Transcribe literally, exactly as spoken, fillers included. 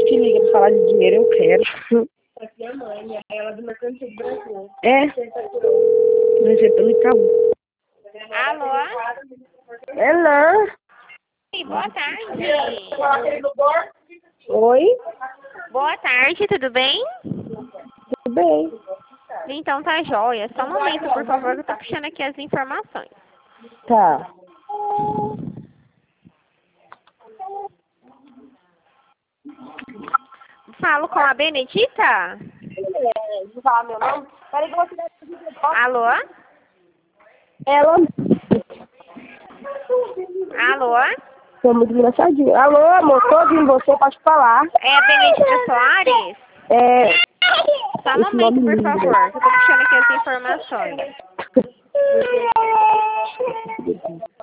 te liga pra falar de dinheiro, eu quero. Aqui é a mãe, ela do Mercantil do Brasil. É? Vai ser pelo Itaú. Alô? Hello? Oi, boa tarde. Oi? Boa tarde, tudo bem? Tudo bem? Então tá jóia. Só um momento, por favor, que eu tô puxando aqui as informações. Tá. Falo com a Benedita? É, não fala meu nome? Peraí que eu vou tirar esse vídeo. Alô? Ela... Alô? Tô muito engraçadinho. Alô, amor, tô ouvindo você, pode falar. É a Benedita Soares? É... Só um Esse momento, nome por lindo. favor, que eu tô puxando aqui as informações.